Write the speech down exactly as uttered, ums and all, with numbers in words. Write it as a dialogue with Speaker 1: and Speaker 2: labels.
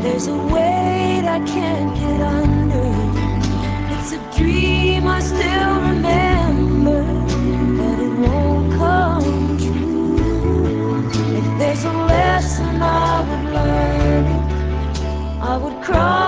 Speaker 1: There's a weight I can't get under. It's a dream I still remember, but it won't come true. If there's a lesson I would learn, I would cry.